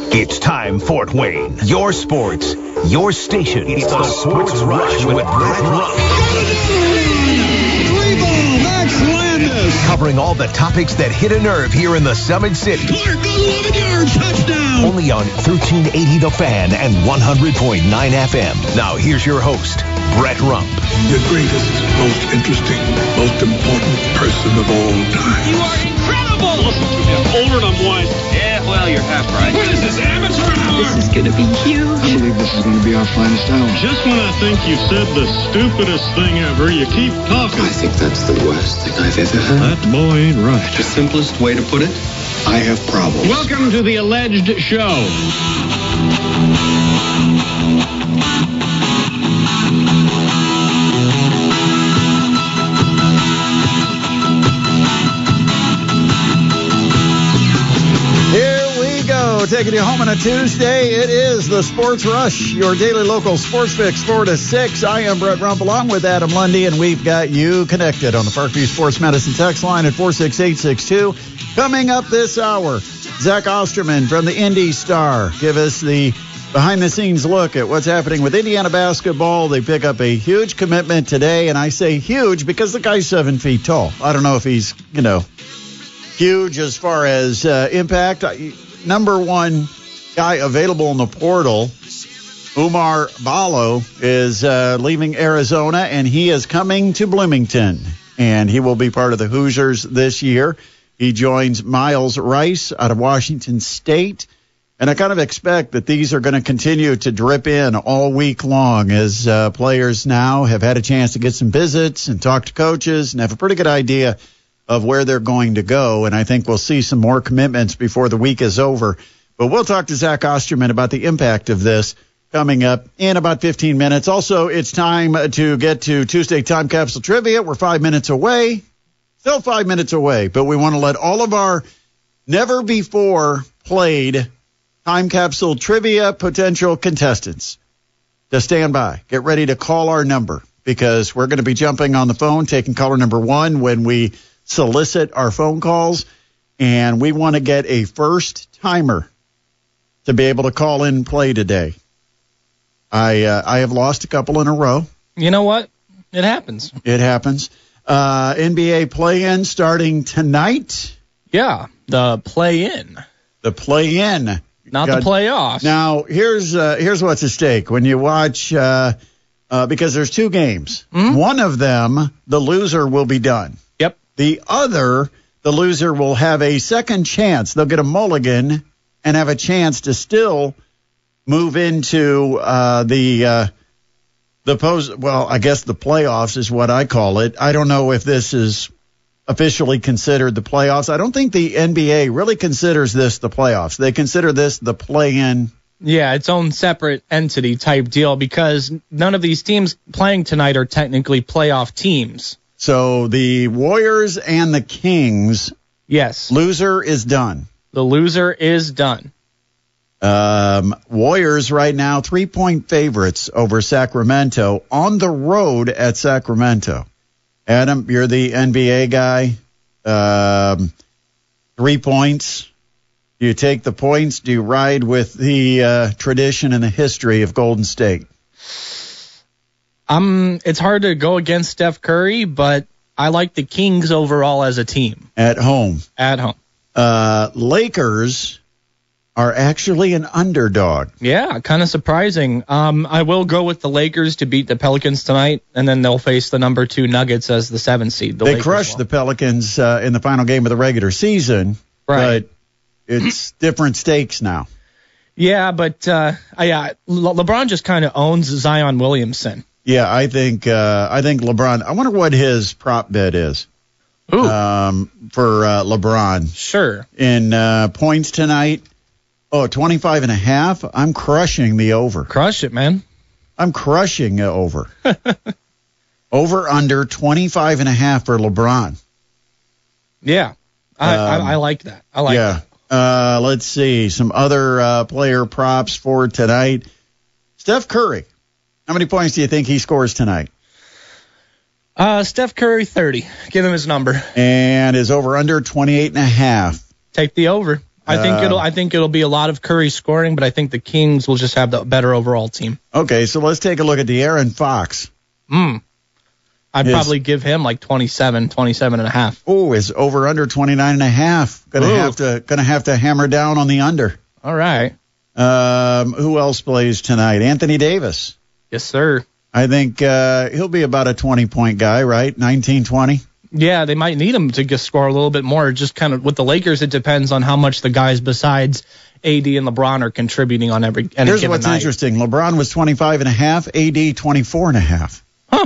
It's time, Fort Wayne. Your sports, your station. It's the Sports Rush with Brett Rump. Max Landis. Covering all the topics that hit a nerve here in the Summit City. Clark, 11 yards, touchdown. Only on 1380 The Fan and 100.9 FM. Now here's your host, Brett Rump. The greatest, most interesting, most important person of all time. You are incredible! Listen to me, I'm older and I'm wiser. Yeah, well, you're half right. What is this, amateur hour? This is gonna be huge. I believe this is gonna be our finest hour. Just when I think you said the stupidest thing ever, you keep talking. I think that's the worst thing I've ever heard. That boy ain't right. The simplest way to put it, I have problems. Welcome to the alleged show. Taking you home on a Tuesday. It is the Sports Rush, your daily local sports fix, 4 to 6. I am Brett Rump along with Adam Lundy, and we've got you connected on the Parkview Sports Medicine text line at 46862. Coming up this hour, Zach Osterman from the Indy Star give us the behind-the-scenes look at what's happening with Indiana basketball. They pick up a huge commitment today, and I say huge because the guy's 7 feet tall. I don't know if he's, huge as far as impact. Number one guy available in the portal, Oumar Ballo, is leaving Arizona, and he is coming to Bloomington, and he will be part of the Hoosiers this year. He joins Miles Rice out of Washington State, and I kind of expect that these are going to continue to drip in all week long as players now have had a chance to get some visits and talk to coaches and have a pretty good idea of where they're going to go, and I think we'll see some more commitments before the week is over. But we'll talk to Zach Osterman about the impact of this coming up in about 15 minutes. Also, it's time to get to Tuesday Time Capsule Trivia. We're 5 minutes away, still 5 minutes away, but we want to let all of our never-before-played Time Capsule Trivia potential contestants to stand by. Get ready to call our number because we're going to be jumping on the phone, taking caller number one when we solicit our phone calls, and we want to get a first timer to be able to call in and play today. I have lost a couple in a row. You know what? It happens. It happens. NBA play-in starting tonight. Yeah, the play-in. The play-in. Not the playoffs. Now, here's what's at stake. When you watch, because there's two games. Mm-hmm. One of them, the loser will be done. Yep. The other, the loser will have a second chance. They'll get a mulligan and have a chance to still move into the playoffs is what I call it. I don't know if this is officially considered the playoffs. I don't think the NBA really considers this the playoffs. They consider this the play-in. Yeah, its own separate entity type deal because none of these teams playing tonight are technically playoff teams. So the Warriors and the Kings. Yes. Loser is done. The loser is done. Warriors right now 3-point favorites over Sacramento on the road at Sacramento. Adam, you're the NBA guy. 3 points. Do you take the points? Do you ride with the tradition and the history of Golden State? It's hard to go against Steph Curry, but I like the Kings overall as a team. At home. At home. Lakers are actually an underdog. Yeah, kind of surprising. I will go with the Lakers to beat the Pelicans tonight, and then they'll face the number 2 Nuggets as the 7th seed. They crushed the Pelicans in the final game of the regular season, right. But it's different stakes now. Yeah, but LeBron just kind of owns Zion Williamson. Yeah, I think LeBron. I wonder what his prop bet is. Ooh. For LeBron. Sure. In points tonight. 25.5. I'm crushing the over. Crush it, man. I'm crushing the over. Over under 25.5 for LeBron. Yeah. I like that. I like that. Let's see. Some other player props for tonight. Steph Curry. How many points do you think he scores tonight? Steph Curry, 30. Give him his number. And is over under 28.5. Take the over. I think it'll be a lot of Curry scoring, but I think the Kings will just have the better overall team. Okay, so let's take a look at De'Aaron Fox. I'd probably give him like 27 and a half. Oh, is over under 29.5. Gonna have to hammer down on the under. All right. Who else plays tonight? Anthony Davis. Yes, sir. I think he'll be about a 20-point guy, right? 19, 20? Yeah, they might need him to just score a little bit more. Just kind of with the Lakers, it depends on how much the guys besides AD and LeBron are contributing on any given night. Here's what's interesting. LeBron was 25.5, AD 24.5. Huh.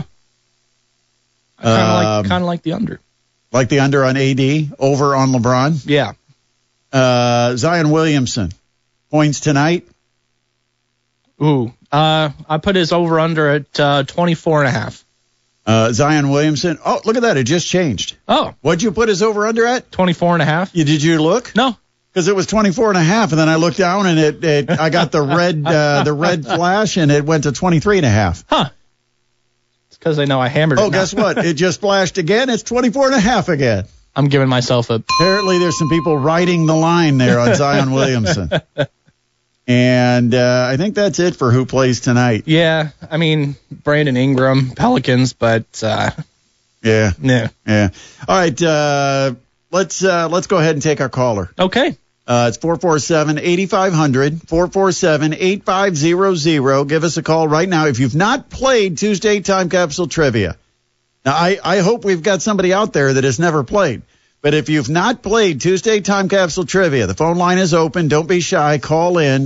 Kind of like the under. Like the under on AD, over on LeBron? Yeah. Zion Williamson. Points tonight? Ooh. I put his over-under at 24.5. Zion Williamson. Oh, look at that. It just changed. Oh. What'd you put his over-under at? 24.5. Did you look? No. Because it was 24.5, and then I looked down, and I got the red flash, and it went to 23.5. Huh. It's because they know I hammered it. Oh, guess what? It just flashed again. It's 24.5 again. I'm giving myself a... Apparently, there's some people riding the line there on Zion Williamson. And I think that's it for who plays tonight. Yeah, I mean, Brandon Ingram, Pelicans, but yeah. All right, let's go ahead and take our caller. Okay. It's 447-8500, 447-8500. Give us a call right now if you've not played Tuesday Time Capsule Trivia. Now, I hope we've got somebody out there that has never played. But if you've not played Tuesday Time Capsule Trivia, the phone line is open. Don't be shy. Call in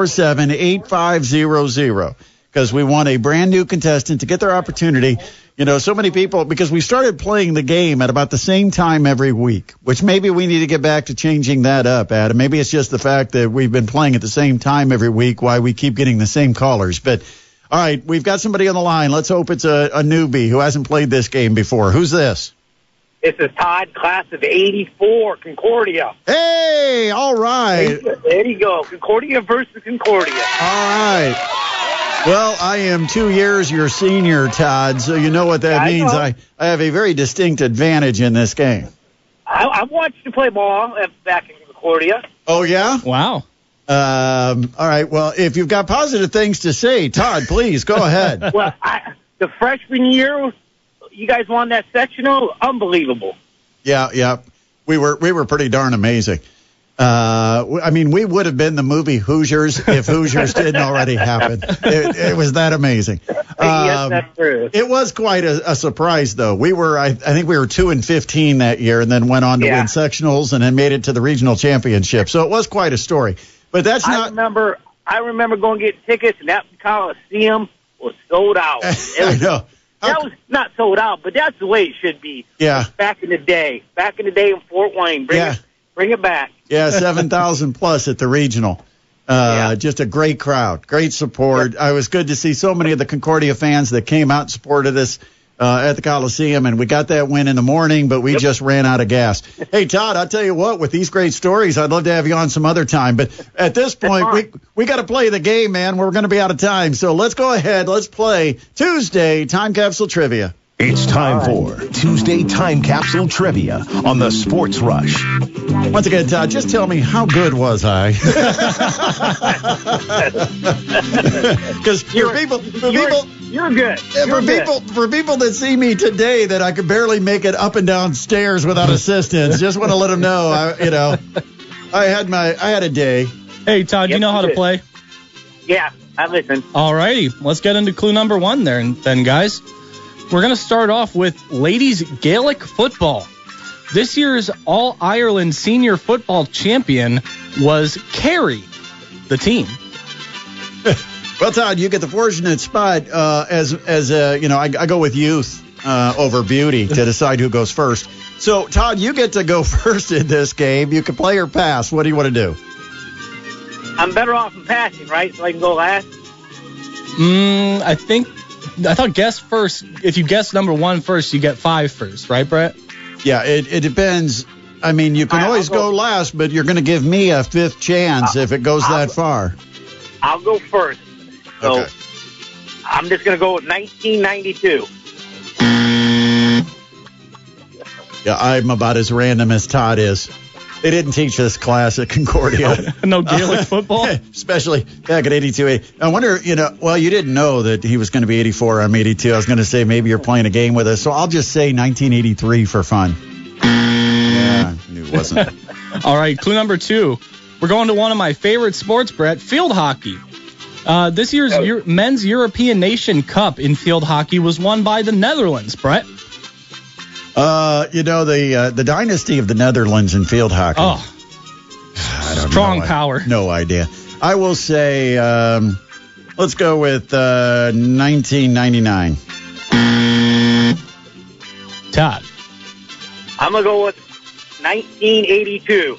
447-8500 because we want a brand new contestant to get their opportunity. You know, so many people, because we started playing the game at about the same time every week, which maybe we need to get back to changing that up, Adam. Maybe it's just the fact that we've been playing at the same time every week, why we keep getting the same callers. But, all right, we've got somebody on the line. Let's hope it's a newbie who hasn't played this game before. Who's this? This is Todd, class of 84, Concordia. Hey, all right. There you go. Concordia versus Concordia. All right. Well, I am 2 years your senior, Todd, so you know what that means. I have a very distinct advantage in this game. I watched you play ball back in Concordia. Oh, yeah? Wow. All right. Well, if you've got positive things to say, Todd, please go ahead. Well, the freshman year, you guys won that sectional. Unbelievable. Yeah. We were pretty darn amazing. I mean, we would have been the movie Hoosiers if Hoosiers didn't already happen. It was that amazing. Yes, that's true. It was quite a surprise, though. I think we were 2-15 that year, and then went on to win sectionals, and then made it to the regional championship. So it was quite a story. But that's not. I remember going to get tickets, and that Coliseum was sold out. I know. That was not sold out, but that's the way it should be. Yeah. Back in the day in Fort Wayne. Bring it back. Yeah, 7,000 plus at the regional. Just a great crowd, great support. Yep. I was good to see so many of the Concordia fans that came out and supported us at the Coliseum, and we got that win in the morning, but we just ran out of gas. Hey, Todd, I'll tell you what, with these great stories, I'd love to have you on some other time. But at this point, we got to play the game, man. We're going to be out of time. So let's go ahead. Let's play Tuesday Time Capsule Trivia. It's time for Tuesday Time Capsule Trivia on the Sports Rush. Once again, Todd, just tell me, how good was I? Because you're good. For people that see me today that I could barely make it up and down stairs without assistance, just want to let them know, I had a day. Hey, Todd, you know how to play? Yeah, I listen. All righty, let's get into clue number one then, guys. We're going to start off with ladies Gaelic football. This year's All-Ireland senior football champion was Kerry, the team. Well, Todd, you get the fortunate spot I go with youth over beauty to decide who goes first. So, Todd, you get to go first in this game. You can play or pass. What do you want to do? I'm better off in passing, right? So I can go last? I thought guess first. If you guess number one first, you get 5 first, right, Brett? Yeah, it depends. I mean, you can always go last, but you're going to give me a 5th chance if it goes that far. I'll go first. So okay. I'm just going to go with 1992. Yeah, I'm about as random as Todd is. They didn't teach this class at Concordia. No Gaelic football? Especially back at 82. I wonder, you didn't know that he was going to be 84. I'm 82. I was going to say maybe you're playing a game with us. So I'll just say 1983 for fun. Yeah, I knew it wasn't. All right, clue number 2. We're going to one of my favorite sports, Brett, field hockey. This year's Men's European Nation Cup in field hockey was won by the Netherlands, Brett. The dynasty of the Netherlands in field hockey. Oh, strong power. No idea. I will say, let's go with 1999. Todd. I'm going to go with 1982.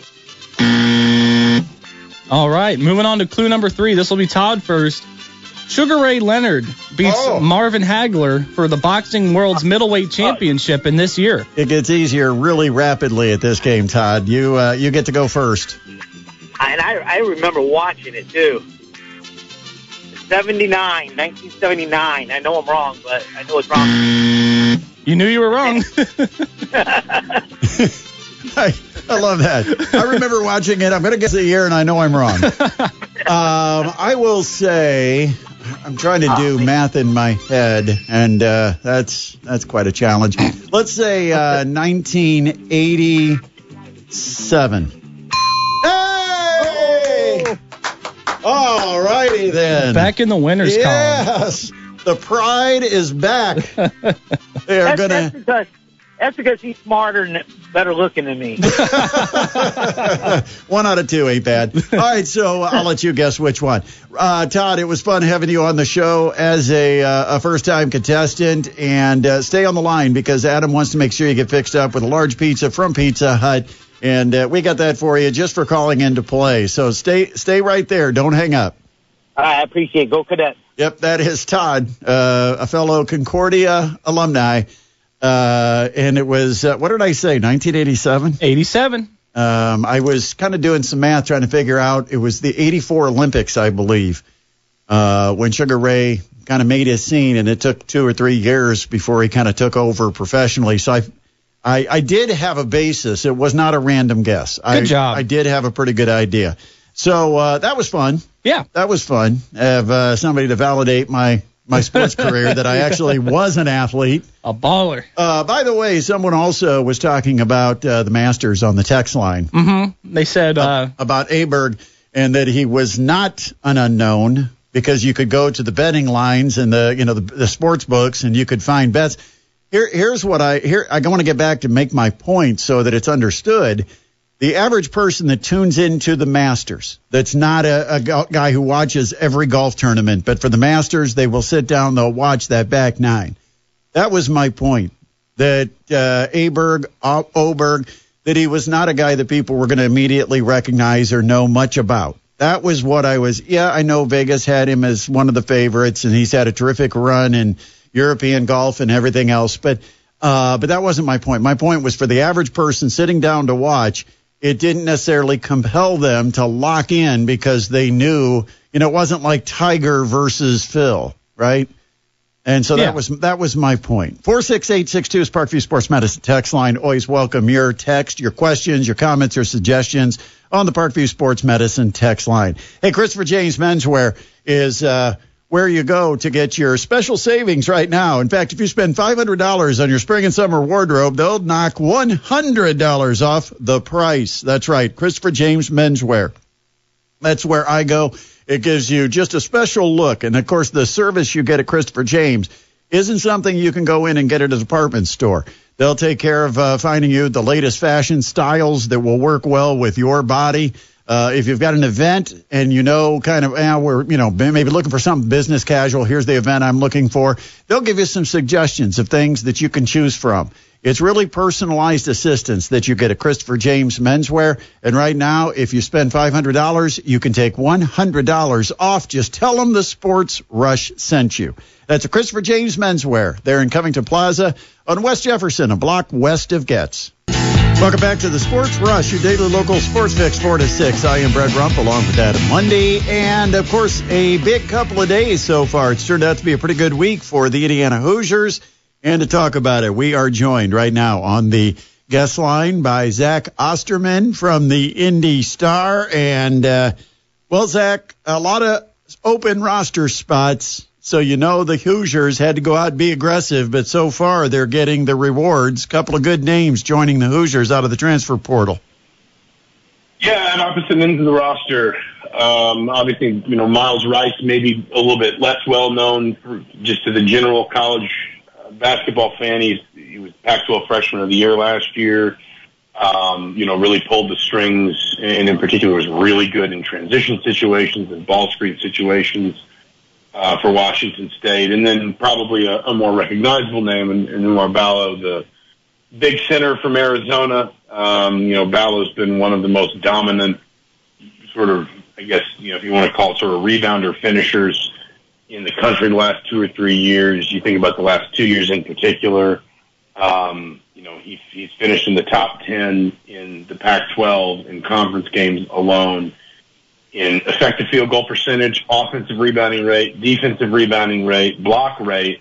All right, moving on to clue number 3. This will be Todd first. Sugar Ray Leonard beats Marvin Hagler for the Boxing World's Middleweight Championship in this year. It gets easier really rapidly at this game, Todd. You get to go first. And I remember watching it, too. 1979. I know I'm wrong, but I know it's wrong. You knew you were wrong. I love that. I remember watching it. I'm going to guess the year, and I know I'm wrong. I will say, I'm trying to do math in my head, and that's quite a challenge. Let's say 1987. Hey! All righty then. Back in the winners column. Yes, the pride is back. They're gonna. That's because he's smarter and better looking than me. 1 out of 2 ain't bad. All right, so I'll let you guess which one. Todd, it was fun having you on the show as a first-time contestant. And stay on the line because Adam wants to make sure you get fixed up with a large pizza from Pizza Hut. And we got that for you just for calling in to play. So stay right there. Don't hang up. I appreciate it. Go Cadets. Yep, that is Todd, a fellow Concordia alumni. And it was, what did I say, 1987? 87. I was kind of doing some math trying to figure out, it was the 84 Olympics, I believe, when Sugar Ray kind of made his scene, and it took 2 or 3 years before he kind of took over professionally. So I did have a basis. It was not a random guess. Good job. I did have a pretty good idea. So that was fun. Yeah. That was fun. Have somebody to validate my sports career that I actually was an athlete. A baller. By the way, someone also was talking about the Masters on the text line. Mm-hmm. They said about Aberg, and that he was not an unknown because you could go to the betting lines and the sports books and you could find bets. Here's what I want to get back to make my point so that it's understood. The average person that tunes into the Masters, that's not a guy who watches every golf tournament, but for the Masters, they will sit down, they'll watch that back nine. That was my point, that Oberg, that he was not a guy that people were going to immediately recognize or know much about. That was what I know Vegas had him as one of the favorites, and he's had a terrific run in European golf and everything else, but that wasn't my point. My point was for the average person sitting down to watch, it didn't necessarily compel them to lock in because they knew, it wasn't like Tiger versus Phil, right? And so that was my point. 46862 is Parkview Sports Medicine text line. Always welcome your text, your questions, your comments, or suggestions on the Parkview Sports Medicine text line. Hey, Christopher James Menswear is where you go to get your special savings right now. In fact, if you spend $500 on your spring and summer wardrobe, they'll knock $100 off the price. That's right, Christopher James Menswear. That's where I go. It gives you just a special look. And, of course, the service you get at Christopher James isn't something you can go in and get at a department store. They'll take care of finding you the latest fashion styles that will work well with your body. If you've got an event and we're maybe looking for something business casual, here's the event I'm looking for. They'll give you some suggestions of things that you can choose from. It's really personalized assistance that you get at Christopher James Menswear. And right now, if you spend $500, you can take $100 off. Just tell them the Sports Rush sent you. That's a Christopher James Menswear. They're in Covington Plaza on West Jefferson, a block west of Getz. Welcome back to the Sports Rush, your daily local sports fix, 4 to 6. I am Brett Rump along with Adam Lundy. And, of course, a big couple of days so far. It's turned out to be a pretty good week for the Indiana Hoosiers. And to talk about it, we are joined right now on the guest line by Zach Osterman from the Indy Star. And, well, Zach, a lot of open roster spots. So the Hoosiers had to go out and be aggressive, but so far they're getting the rewards. A couple of good names joining the Hoosiers out of the transfer portal. Yeah, at opposite ends of the roster. Obviously, Miles Rice maybe a little bit less well-known just to the general college basketball fan. He was Pac-12 Freshman of the Year last year. Really pulled the strings, and in particular was really good in transition situations and ball screen situations for Washington State. And then probably a more recognizable name in Oumar Ballo, the big center from Arizona. Ballo's been one of the most dominant sort of, I guess, if you want to call it sort of rebounder finishers in the country the last 2 or 3 years. You think about the last 2 years in particular. He's finished in the top 10 in the Pac-12 in conference games alone in effective field goal percentage, offensive rebounding rate, defensive rebounding rate, block rate,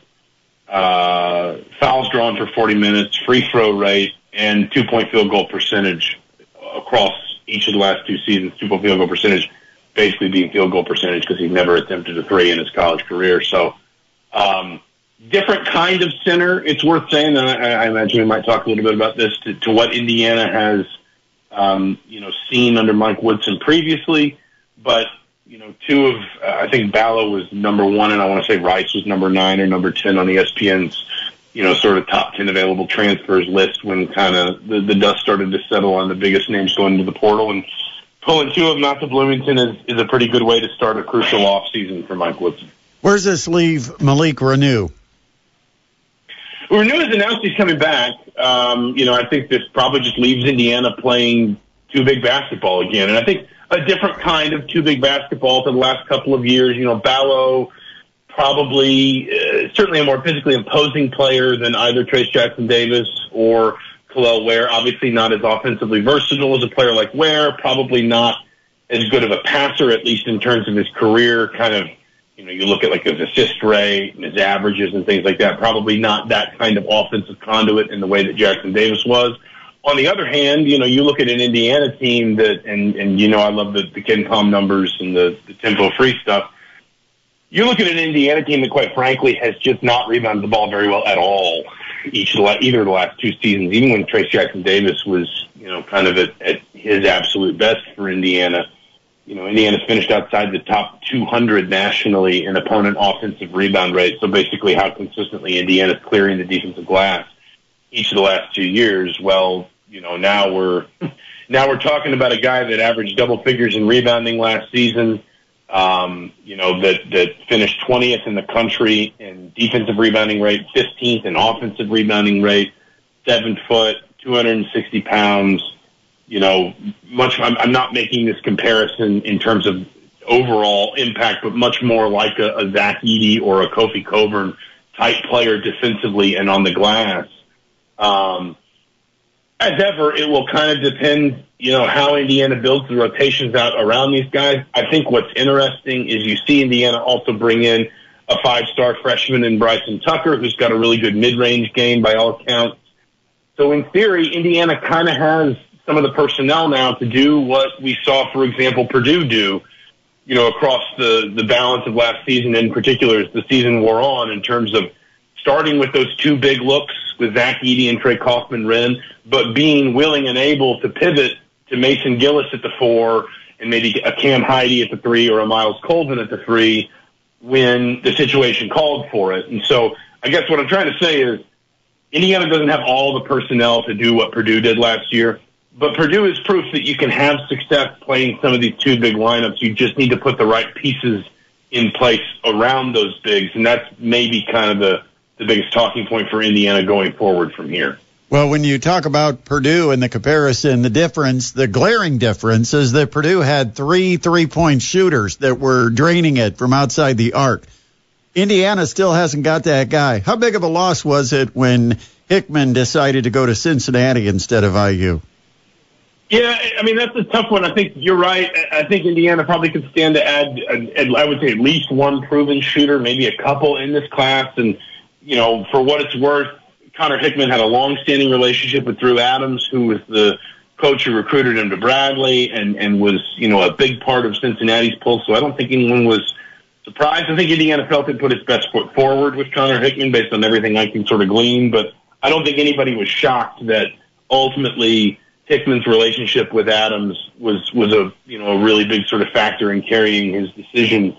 fouls drawn for 40 minutes, free throw rate, and 2-point field goal percentage across each of the last 2 seasons. 2-point field goal percentage basically being field goal percentage because he's never attempted a three in his college career. So, different kind of center. It's worth saying, and I imagine we might talk a little bit about this, to what Indiana has, seen under Mike Woodson previously. But, I think Ballo was number 1, and I want to say Rice was number 9 or number 10 on ESPN's, sort of top 10 available transfers list when kind of the dust started to settle on the biggest names going into the portal. And pulling 2 of them out to Bloomington is a pretty good way to start a crucial offseason for Mike Woodson. Where's this leave Malik Reneau? Reneau has announced he's coming back. I think this probably just leaves Indiana playing 2 big basketball again. And I think a different kind of 2 big basketball for the last couple of years. Ballo, probably certainly a more physically imposing player than either Trace Jackson Davis or Kel'el Ware. Obviously not as offensively versatile as a player like Ware. Probably not as good of a passer, at least in terms of his career. Kind of, you look at like his assist rate and his averages and things like that. Probably not that kind of offensive conduit in the way that Jackson Davis was. On the other hand, you look at an Indiana team that, and I love the KenPom numbers and the tempo free stuff. You look at an Indiana team that, quite frankly, has just not rebounded the ball very well at all either of the last 2 seasons. Even when Trace Jackson Davis was, kind of at his absolute best for Indiana. Indiana's finished outside the top 200 nationally in opponent offensive rebound rate. So basically, how consistently Indiana's clearing the defensive glass each of the last 2 years. Well, now we're talking about a guy that averaged double figures in rebounding last season. That finished 20th in the country in defensive rebounding rate, 15th in offensive rebounding rate, 7 foot, 260 pounds. I'm not making this comparison in terms of overall impact, but much more like a Zach Edey or a Kofi Coburn type player defensively and on the glass. As ever, it will kind of depend, how Indiana builds the rotations out around these guys. I think what's interesting is you see Indiana also bring in a 5-star freshman in Bryson Tucker, who's got a really good mid-range game by all accounts. So in theory, Indiana kind of has some of the personnel now to do what we saw, for example, Purdue do, across the balance of last season, in particular as the season wore on, in terms of starting with those 2 big looks with Zach Edey and Trey Kaufman-Renn, but being willing and able to pivot to Mason Gillis at the 4 and maybe a Cam Heide at the 3 or a Miles Colvin at the 3 when the situation called for it. And so I guess what I'm trying to say is Indiana doesn't have all the personnel to do what Purdue did last year, but Purdue is proof that you can have success playing some of these 2 big lineups. You just need to put the right pieces in place around those bigs, and that's maybe kind of the biggest talking point for Indiana going forward from here. Well, when you talk about Purdue and the comparison, the glaring difference is that Purdue had 3 3-point shooters that were draining it from outside the arc. Indiana still hasn't got that guy. How big of a loss was it when Hickman decided to go to Cincinnati instead of IU? Yeah, I mean, that's a tough one. I think you're right. I think Indiana probably could stand to add, I would say, at least one proven shooter, maybe a couple in this class. And, for what it's worth, Connor Hickman had a long-standing relationship with Drew Adams, who was the coach who recruited him to Bradley and was, a big part of Cincinnati's pull. So I don't think anyone was surprised. I think Indiana felt it put its best foot forward with Connor Hickman based on everything I can sort of glean, but I don't think anybody was shocked that ultimately Hickman's relationship with Adams was a really big sort of factor in carrying his decision.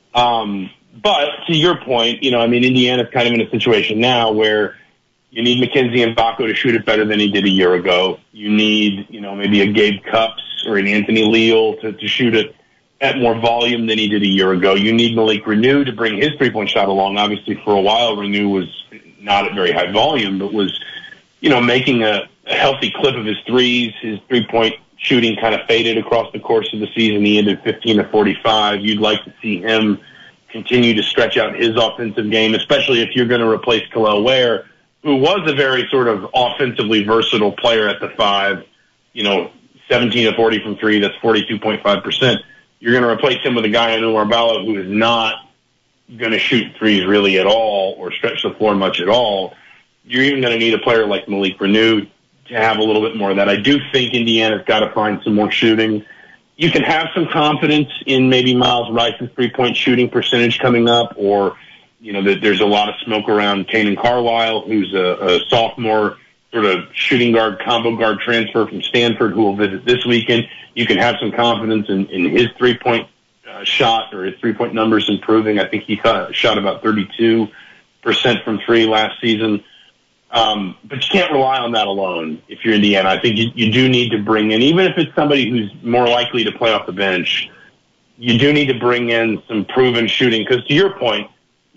But to your point, Indiana's kind of in a situation now where you need Mackenzie Mbako to shoot it better than he did a year ago. You need, maybe a Gabe Cupps or an Anthony Leal to shoot it at more volume than he did a year ago. You need Malik Renew to bring his three-point shot along. Obviously, for a while, Renew was not at very high volume, but was, making a healthy clip of his threes. His three-point shooting kind of faded across the course of the season. He ended 15 of 45. You'd like to see him continue to stretch out his offensive game, especially if you're going to replace Khalil Ware, who was a very sort of offensively versatile player at the 5, 17 of 40 from 3, that's 42.5%. You're going to replace him with a guy in Oumar Ballo who is not going to shoot threes really at all or stretch the floor much at all. You're even going to need a player like Malik Renew to have a little bit more of that. I do think Indiana's got to find some more shooting. You can have some confidence in maybe Miles Rice's three-point shooting percentage coming up, or, that there's a lot of smoke around Kanan Carlisle, who's a sophomore sort of shooting guard, combo guard transfer from Stanford who will visit this weekend. You can have some confidence in his three-point shot or his three-point numbers improving. I think he shot about 32% from 3 last season. But you can't rely on that alone if you're Indiana. I think you do need to bring in, even if it's somebody who's more likely to play off the bench, you do need to bring in some proven shooting. Because to your point,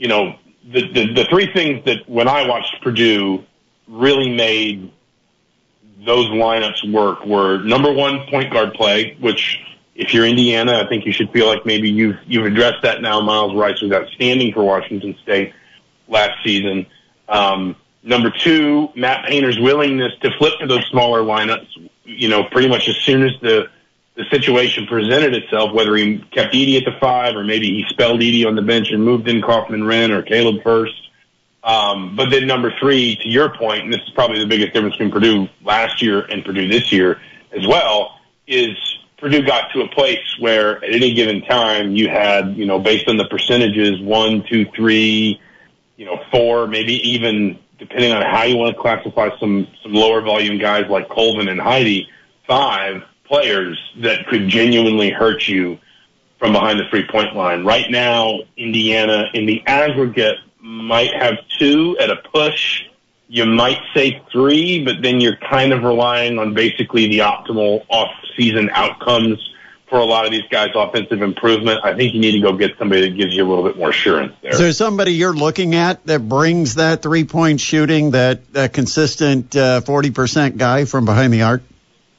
the three things that when I watched Purdue really made those lineups work were, number one, point guard play, which if you're Indiana, I think you should feel like maybe you've addressed that now. Miles Rice was outstanding for Washington State last season. Number two, Matt Painter's willingness to flip to those smaller lineups, pretty much as soon as the situation presented itself, whether he kept Edey at the 5 or maybe he spelled Edey on the bench and moved in Kaufman-Wren or Caleb Furst. But then number 3, to your point, and this is probably the biggest difference between Purdue last year and Purdue this year as well, is Purdue got to a place where at any given time you had, based on the percentages, 1, 2, 3, 4, maybe even, depending on how you want to classify some lower volume guys like Colvin and Heidi, 5 players that could genuinely hurt you from behind the three-point line. Right now, Indiana, in the aggregate, might have 2 at a push. You might say 3, but then you're kind of relying on basically the optimal off-season outcomes for a lot of these guys' offensive improvement. I think you need to go get somebody that gives you a little bit more assurance there. Is there somebody you're looking at that brings that three-point shooting, that consistent 40% guy from behind the arc?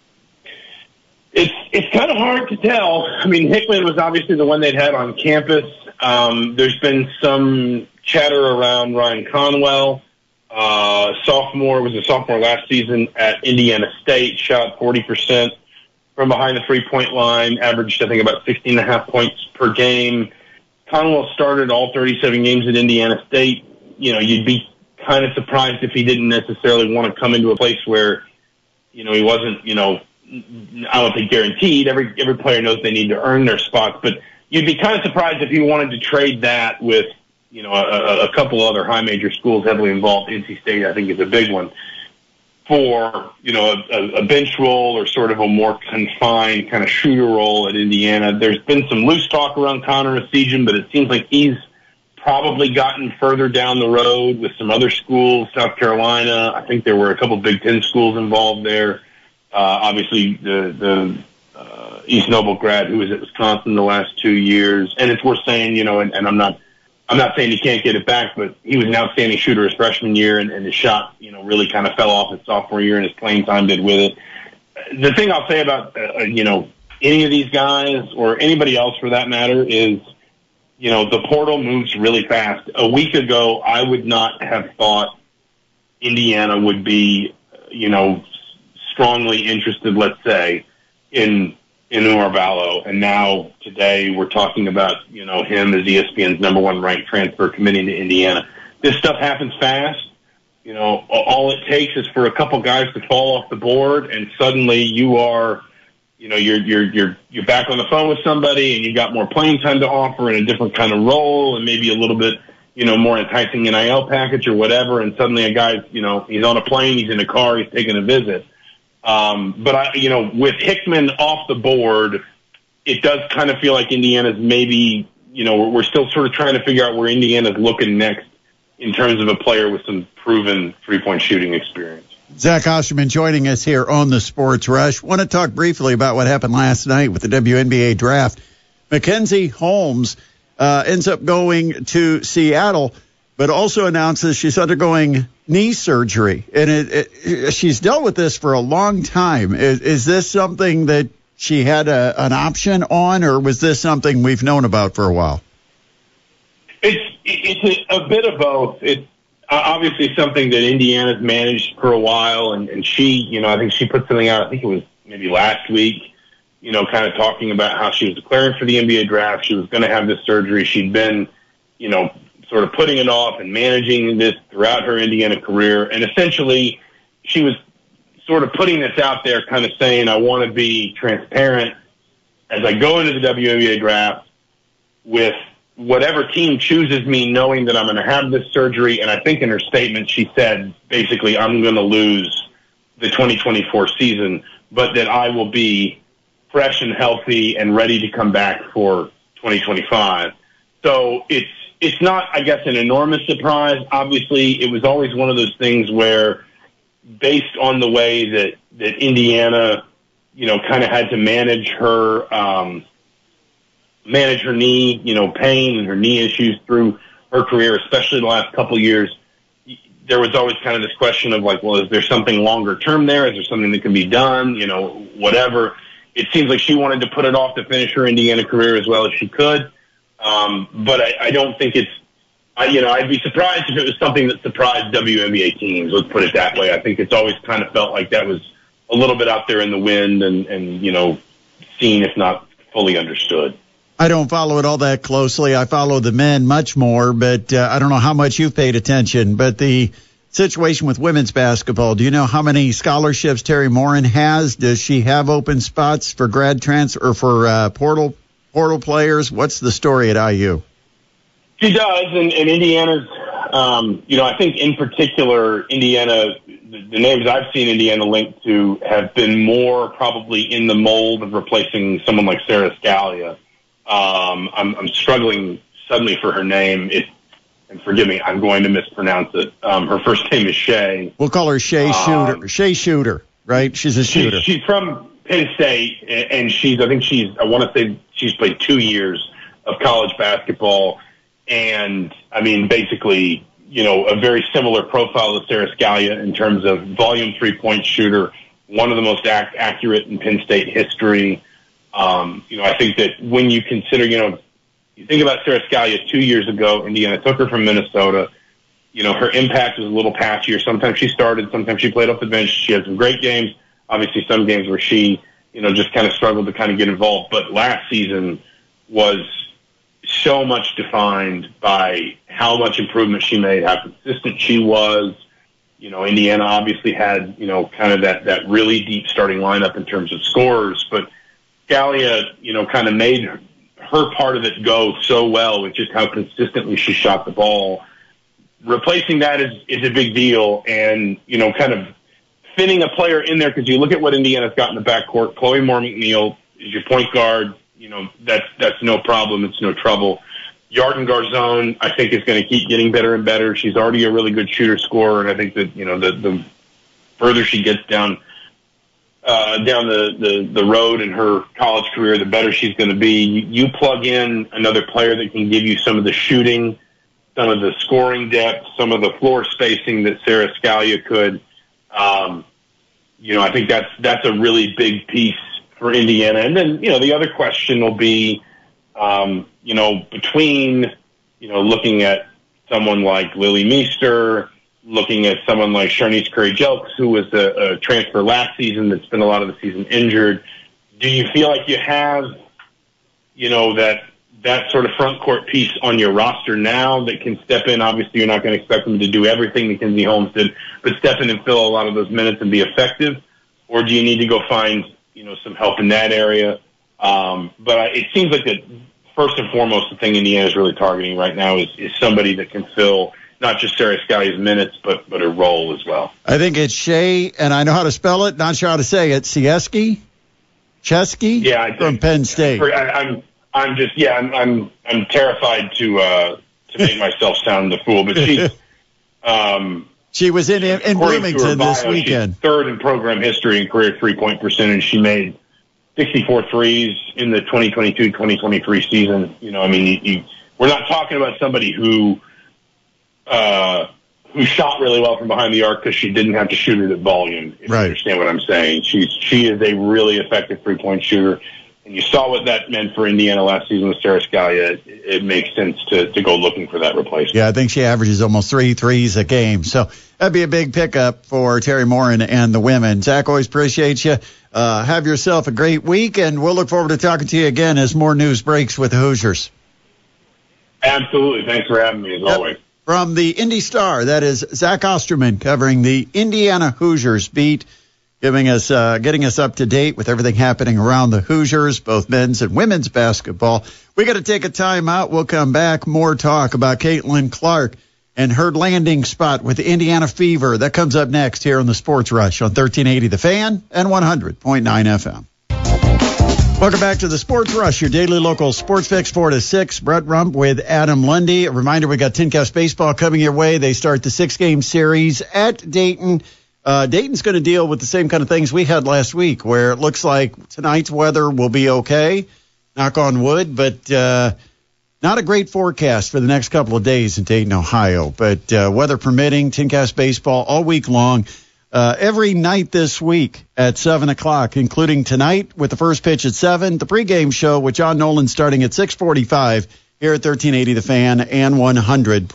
It's kind of hard to tell. I mean, Hickman was obviously the one they'd had on campus. There's been some chatter around Ryan Conwell. Was a sophomore last season at Indiana State, shot 40% from behind the three-point line, averaged, I think, about 16.5 points per game. Conwell started all 37 games at Indiana State. You'd be kind of surprised if he didn't necessarily want to come into a place where, he wasn't, I don't think guaranteed. Every player knows they need to earn their spots, but you'd be kind of surprised if he wanted to trade that with, a couple other high major schools heavily involved. NC State, I think, is a big one, for, a bench role or sort of a more confined kind of shooter role at Indiana. There's been some loose talk around Connor Essegian, but it seems like he's probably gotten further down the road with some other schools. South Carolina, I think there were a couple Big Ten schools involved there. Obviously, the East Noble grad who was at Wisconsin the last 2 years. And it's worth saying, and I'm not saying he can't get it back, but he was an outstanding shooter his freshman year, and his shot, really kind of fell off his sophomore year, and his playing time did with it. The thing I'll say about, any of these guys or anybody else for that matter is, the portal moves really fast. A week ago, I would not have thought Indiana would be, strongly interested, let's say, in Oumar Ballo, and now today we're talking about him as ESPN's #1 ranked transfer committing to Indiana. This stuff happens fast, you know, all it takes is for a couple guys to fall off the board, and suddenly you are, you know, you're back on the phone with somebody, and you got more playing time to offer in a different kind of role, and maybe a little bit, you know, more enticing NIL package or whatever. And suddenly a guy, you know, he's on a plane, he's in a car, he's taking a visit. But you know, with Hickman off the board, it does kind of feel like Indiana's maybe, you know, we're still sort of trying to figure out where Indiana's looking next in terms of a player with some proven three-point shooting experience. Zach Osterman joining us here on the Sports Rush. Want to talk briefly about what happened last night with the WNBA draft. Mackenzie Holmes ends up going to Seattle, but also announces she's undergoing knee surgery. And she's dealt with this for a long time. Is this something that she had an option on, or was this something we've known about for a while? It's a bit of both. It's obviously something that Indiana's managed for a while, and she, you know, I think she put something out, I think it was maybe last week, you know, kind of talking about how she was declaring for the NBA draft. She was going to have this surgery. She'd been, you know, sort of putting it off and managing this throughout her Indiana career. And essentially she was sort of putting this out there, kind of saying, I want to be transparent as I go into the WNBA draft with whatever team chooses me, knowing that I'm going to have this surgery. And I think in her statement, she said, basically, I'm going to lose the 2024 season, but that I will be fresh and healthy and ready to come back for 2025. So it's not, I guess, an enormous surprise. Obviously, it was always one of those things where, based on the way that Indiana, you know, kind of had to manage her knee, you know, pain and her knee issues through her career, especially the last couple of years, there was always kind of this question of like, well, is there something longer term there? Is there something that can be done? You know, whatever. It seems like she wanted to put it off to finish her Indiana career as well as she could. But I don't think I'd be surprised if it was something that surprised WNBA teams. Let's put it that way. I think it's always kind of felt like that was a little bit out there in the wind and you know, seen if not fully understood. I don't follow it all that closely. I follow the men much more, but I don't know how much you've paid attention. But the situation with women's basketball, do you know how many scholarships Terry Morin has? Does she have open spots for grad transfer or for portal players? What's the story at IU? She does, and Indiana's, you know, I think in particular, Indiana, the names I've seen Indiana linked to have been more probably in the mold of replacing someone like Sarah Scalia. I'm struggling suddenly for her name. And forgive me, I'm going to mispronounce it. Her first name is Shea. We'll call her Shea Shooter. Shea Shooter, right? She's a shooter. She's from Penn State, and I want to say she's played 2 years of college basketball. And, I mean, basically, you know, a very similar profile to Sarah Scalia in terms of volume three-point shooter, one of the most accurate in Penn State history. You know, I think that when you consider, you know, you think about Sarah Scalia 2 years ago, Indiana took her from Minnesota. You know, her impact was a little patchier. Sometimes she started, sometimes she played off the bench. She had some great games. Obviously, some games where she, you know, just kind of struggled to kind of get involved. But last season was so much defined by how much improvement she made, how consistent she was. You know, Indiana obviously had, you know, kind of that really deep starting lineup in terms of scorers. But Scalia, you know, kind of made her part of it go so well with just how consistently she shot the ball. Replacing that is a big deal, and, you know, kind of fitting a player in there, because you look at what Indiana's got in the backcourt. Chloe Moore McNeil is your point guard. You know, that's no problem. It's no trouble. Yarden Garzone, I think, is going to keep getting better and better. She's already a really good shooter scorer, and I think that, you know, the further she gets down the road in her college career, the better she's going to be. You plug in another player that can give you some of the shooting, some of the scoring depth, some of the floor spacing that Sarah Scalia could. You know, I think that's a really big piece for Indiana. And then, you know, the other question will be, you know, between, you know, looking at someone like Lily Meester, looking at someone like Sharnice Curry-Jelks, who was a transfer last season that spent a lot of the season injured. Do you feel like you have, you know, that that sort of front court piece on your roster now that can step in? Obviously, you're not going to expect them to do everything Mackenzie Holmes did, but step in and fill a lot of those minutes and be effective? Or do you need to go find, some help in that area? But it seems like that first and foremost, the thing Indiana is really targeting right now is somebody that can fill not just Sarah Scalli's minutes, but her role as well. I think it's Shea, and I know how to spell it, not sure how to say it. Chesky? Yeah, from Penn State. I'm terrified to make myself sound the fool, but she was in Bloomington this weekend. She's third in program history in career three-point percentage. She made 64 threes in the 2022-2023 season. We're not talking about somebody who shot really well from behind the arc because she didn't have to shoot it at volume. If you understand what I'm saying. She is a really effective three-point shooter. And you saw what that meant for Indiana last season with Sarah Scalia. It makes sense to go looking for that replacement. Yeah, I think she averages almost 3 threes a game. So that'd be a big pickup for Terry Morin and the women. Zach, always appreciate you. Have yourself a great week, and we'll look forward to talking to you again as more news breaks with the Hoosiers. Absolutely. Thanks for having me, as always. From the Indy Star, that is Zach Osterman covering the Indiana Hoosiers beat, getting us up to date with everything happening around the Hoosiers, both men's and women's basketball. We got to take a time out. We'll come back. More talk about Caitlin Clark and her landing spot with the Indiana Fever. That comes up next here on the Sports Rush on 1380 The Fan and 100.9 FM. Welcome back to the Sports Rush, your daily local sports fix 4 to 6. Brett Rump with Adam Lundy. A reminder, we got TinCast baseball coming your way. They start the 6-game series at Dayton. Dayton's going to deal with the same kind of things we had last week, where it looks like tonight's weather will be okay, knock on wood, but not a great forecast for the next couple of days in Dayton, Ohio. But weather permitting, TinCast baseball all week long, every night this week at 7 o'clock, including tonight with the first pitch at 7, the pregame show with John Nolan starting at 6:45 here at 1380 The Fan and 100.9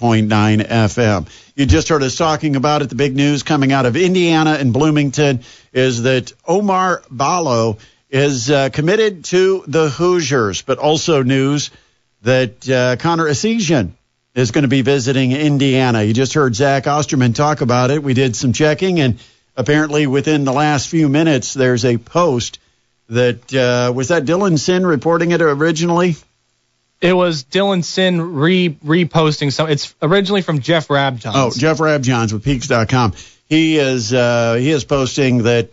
FM. You just heard us talking about it. The big news coming out of Indiana and Bloomington is that Omar Ballo is committed to the Hoosiers, but also news that Connor Essegian is going to be visiting Indiana. You just heard Zach Osterman talk about it. We did some checking, and apparently within the last few minutes, there's a post that was that Dylan Sin reporting it originally? It was Dylan Sin reposting some. It's originally from Jeff Rabjohns. Oh, Jeff Rabjohns with Peaks.com. He is posting that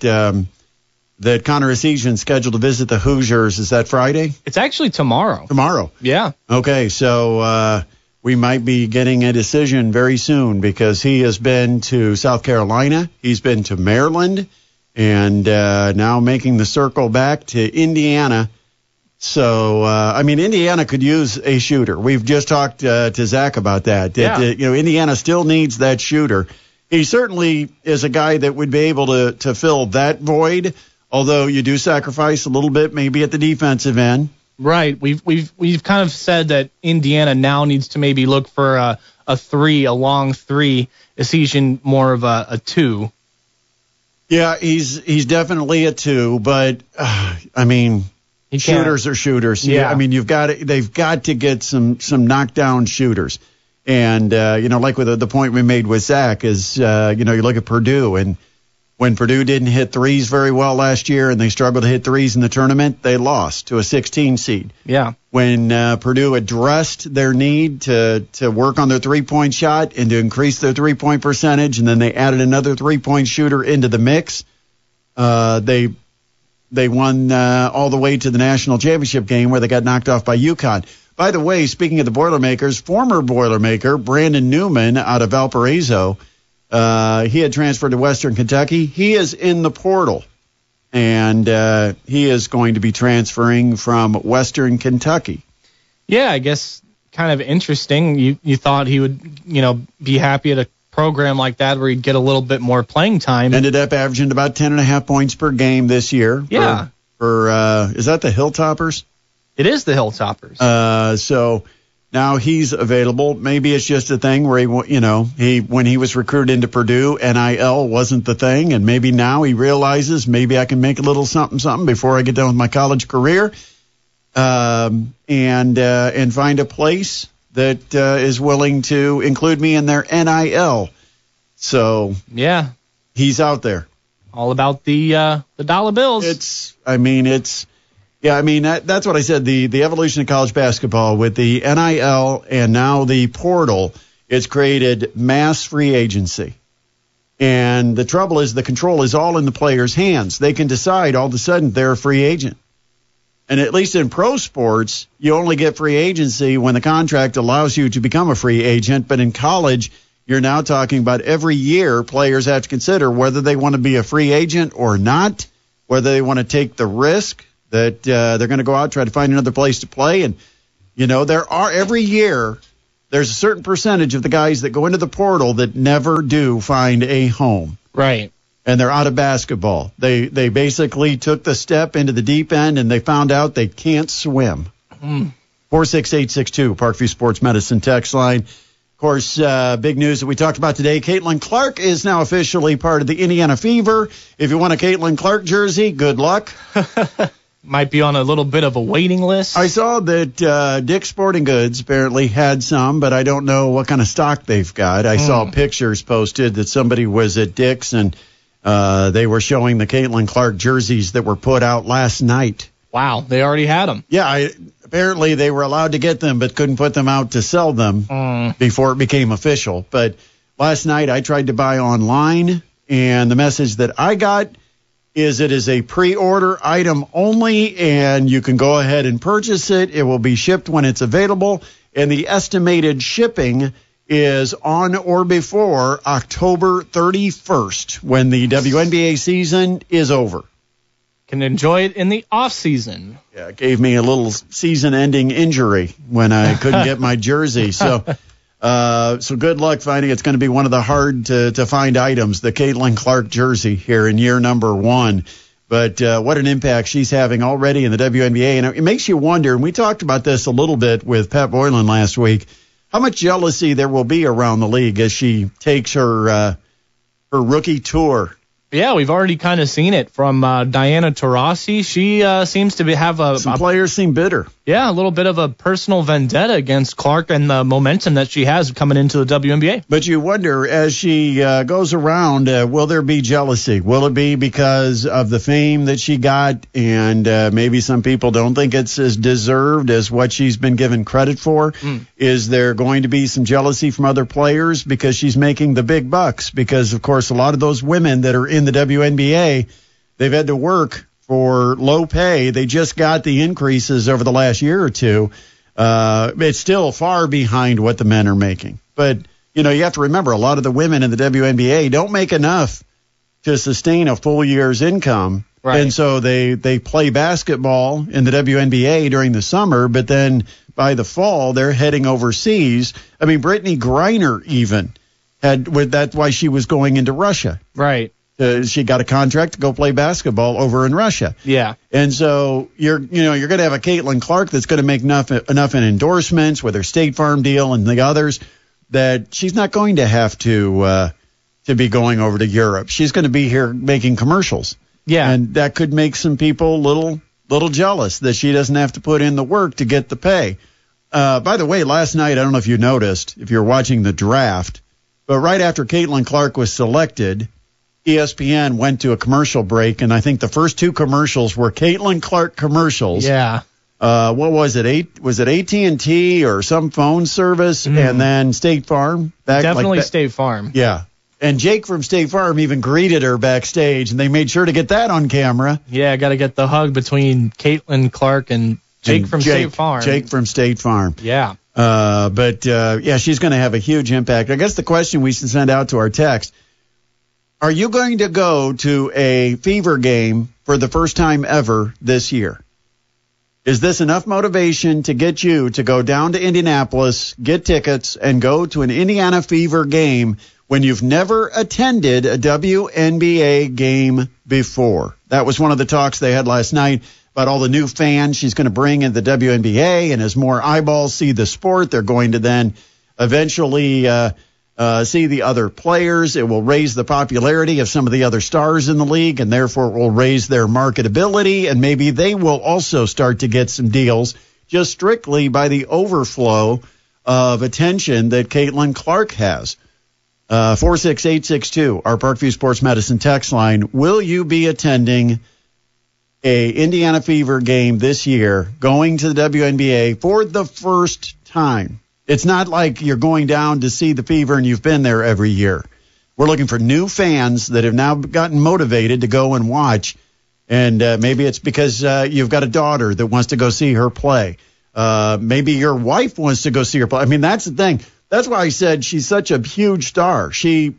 that Connor Essegian scheduled to visit the Hoosiers. Is that Friday? It's actually tomorrow. Tomorrow. Yeah. Okay, so we might be getting a decision very soon because he has been to South Carolina. He's been to Maryland, and now making the circle back to Indiana. So, Indiana could use a shooter. We've just talked to Zach about that. Yeah. Indiana still needs that shooter. He certainly is a guy that would be able to fill that void, although you do sacrifice a little bit maybe at the defensive end. Right. We've kind of said that Indiana now needs to maybe look for a long three. Essegian more of a 2. Yeah, he's definitely a 2, but shooters are shooters. Yeah. They've got to get some knockdown shooters. And, like with the point we made with Zach is, you look at Purdue, and when Purdue didn't hit threes very well last year and they struggled to hit threes in the tournament, they lost to a 16 seed. Yeah. When Purdue addressed their need to work on their three-point shot and to increase their three-point percentage, and then they added another three-point shooter into the mix, they won all the way to the national championship game where they got knocked off by UConn. By the way, speaking of the Boilermakers, former Boilermaker Brandon Newman out of Valparaiso, he had transferred to Western Kentucky. He is in the portal, and he is going to be transferring from Western Kentucky. Yeah, I guess kind of interesting. You thought he would, be happy at a program like that where he'd get a little bit more playing time. Ended up averaging about 10.5 points per game this year. Yeah. Is that the Hilltoppers? It is the Hilltoppers. So now he's available. Maybe it's just a thing where when he was recruited into Purdue, NIL wasn't the thing, and maybe now he realizes maybe I can make a little something before I get done with my college career. and find a place that is willing to include me in their NIL. So yeah, he's out there. All about the dollar bills. That's what I said. The evolution of college basketball with the NIL and now the portal, it's created mass free agency. And the trouble is the control is all in the players' hands. They can decide all of a sudden they're a free agent. And at least in pro sports, you only get free agency when the contract allows you to become a free agent. But in college, you're now talking about every year players have to consider whether they want to be a free agent or not, whether they want to take the risk that they're going to go out and try to find another place to play. And, every year there's a certain percentage of the guys that go into the portal that never do find a home. Right. And they're out of basketball. They basically took the step into the deep end, and they found out they can't swim. 46862, Parkview Sports Medicine text line. Of course, big news that we talked about today, Caitlin Clark is now officially part of the Indiana Fever. If you want a Caitlin Clark jersey, good luck. Might be on a little bit of a waiting list. I saw that Dick's Sporting Goods apparently had some, but I don't know what kind of stock they've got. I saw pictures posted that somebody was at Dick's, and they were showing the Caitlin Clark jerseys that were put out last night. Wow, they already had them. Yeah, apparently they were allowed to get them, but couldn't put them out to sell them before it became official. But last night I tried to buy online, and the message that I got is it is a pre-order item only, and you can go ahead and purchase it. It will be shipped when it's available, and the estimated shipping is on or before October 31st when the WNBA season is over. Can enjoy it in the off season. Yeah, it gave me a little season-ending injury when I couldn't get my jersey. So good luck finding it. It's going to be one of the hard to find items, the Caitlin Clark jersey here in year number 1. But what an impact she's having already in the WNBA. And it makes you wonder, and we talked about this a little bit with Pat Boylan last week, how much jealousy there will be around the league as she takes her rookie tour. Yeah, we've already kind of seen it from Diana Taurasi. She seems to have some players seem bitter. Yeah, a little bit of a personal vendetta against Clark and the momentum that she has coming into the WNBA. But you wonder, as she goes around, will there be jealousy? Will it be because of the fame that she got, and maybe some people don't think it's as deserved as what she's been given credit for? Is there going to be some jealousy from other players because she's making the big bucks? Because, of course, a lot of those women that are in the WNBA, they've had to work for low pay. They just got the increases over the last year or two. It's still far behind what the men are making. But, you have to remember, a lot of the women in the WNBA don't make enough to sustain a full year's income. Right. And so they play basketball in the WNBA during the summer, but then by the fall, they're heading overseas. I mean, Brittany Griner even that's why she was going into Russia. Right. She got a contract to go play basketball over in Russia. Yeah. And so you're going to have a Caitlin Clark that's going to make enough in endorsements with her State Farm deal and the others that she's not going to have to be going over to Europe. She's going to be here making commercials. Yeah. And that could make some people little jealous that she doesn't have to put in the work to get the pay. By the way, last night, I don't know if you noticed, if you're watching the draft, but right after Caitlin Clark was selected, ESPN went to a commercial break, and I think the first 2 commercials were Caitlin Clark commercials. Yeah. What was it? Was it AT&T or some phone service? And then State Farm? Definitely State Farm. Yeah. And Jake from State Farm even greeted her backstage, and they made sure to get that on camera. Yeah, got to get the hug between Caitlin Clark and Jake from State Farm. Jake from State Farm. Yeah. But she's going to have a huge impact. I guess the question we should send out to our text, are you going to go to a Fever game for the first time ever this year? Is this enough motivation to get you to go down to Indianapolis, get tickets, and go to an Indiana Fever game when you've never attended a WNBA game before? That was one of the talks they had last night about all the new fans she's going to bring in the WNBA, and as more eyeballs see the sport, they're going to then eventually see the other players. It will raise the popularity of some of the other stars in the league, and therefore it will raise their marketability, and maybe they will also start to get some deals just strictly by the overflow of attention that Caitlin Clark has. 46862, our Parkview Sports Medicine text line. Will you be attending a Indiana Fever game this year, going to the WNBA for the first time? It's not like you're going down to see the Fever and you've been there every year. We're looking for new fans that have now gotten motivated to go and watch. And maybe it's because you've got a daughter that wants to go see her play. Maybe your wife wants to go see her play. I mean, that's the thing. That's why I said she's such a huge star. She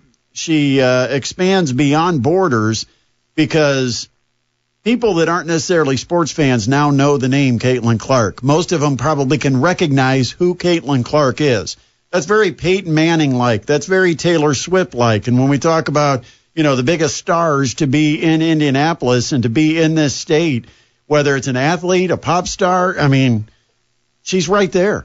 expands beyond borders because people that aren't necessarily sports fans now know the name Caitlin Clark. Most of them probably can recognize who Caitlin Clark is. That's very Peyton Manning-like. That's very Taylor Swift-like. And when we talk about, the biggest stars to be in Indianapolis and to be in this state, whether it's an athlete, a pop star, I mean, she's right there.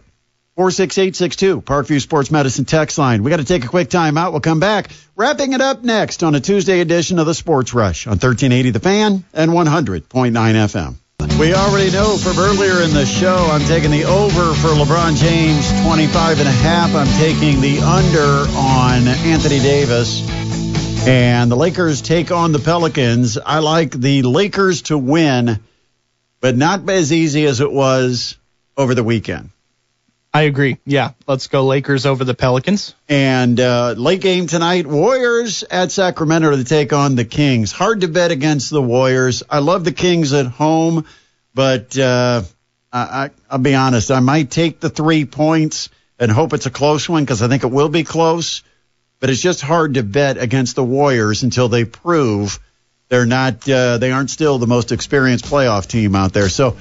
46862, Parkview Sports Medicine text line. We got to take a quick time out. We'll come back. Wrapping it up next on a Tuesday edition of the Sports Rush on 1380 The Fan and 100.9 FM. We already know from earlier in the show, I'm taking the over for LeBron James, 25.5. I'm taking the under on Anthony Davis. And the Lakers take on the Pelicans. I like the Lakers to win, but not as easy as it was over the weekend. I agree. Yeah, let's go Lakers over the Pelicans. And late game tonight, Warriors at Sacramento to take on the Kings. Hard to bet against the Warriors. I love the Kings at home, but I'll be honest. I might take the 3 points and hope it's a close one because I think it will be close. But it's just hard to bet against the Warriors until they prove they aren't still the most experienced playoff team out there. So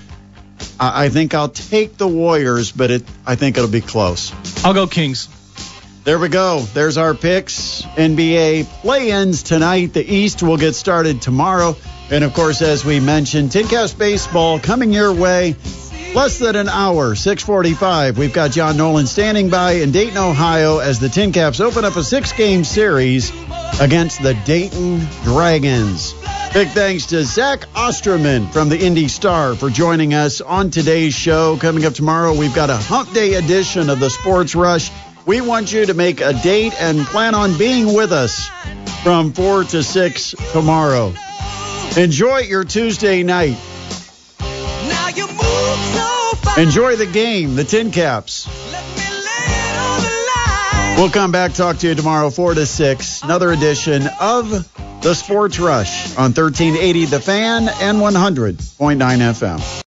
I think I'll take the Warriors, but I think it'll be close. I'll go Kings. There we go. There's our picks. NBA play-ins tonight. The East will get started tomorrow. And, of course, as we mentioned, Tin Caps baseball coming your way. Less than an hour, 6:45. We've got John Nolan standing by in Dayton, Ohio, as the Tin Caps open up a 6-game series against the Dayton Dragons. Big thanks to Zach Osterman from the Indy Star for joining us on today's show. Coming up tomorrow, we've got a hump day edition of the Sports Rush. We want you to make a date and plan on being with us from 4 to 6 tomorrow. Enjoy your Tuesday night. Enjoy the game, the Tin Caps. We'll come back, talk to you tomorrow, 4 to 6. Another edition of the Sports Rush on 1380 The Fan and 100.9 FM.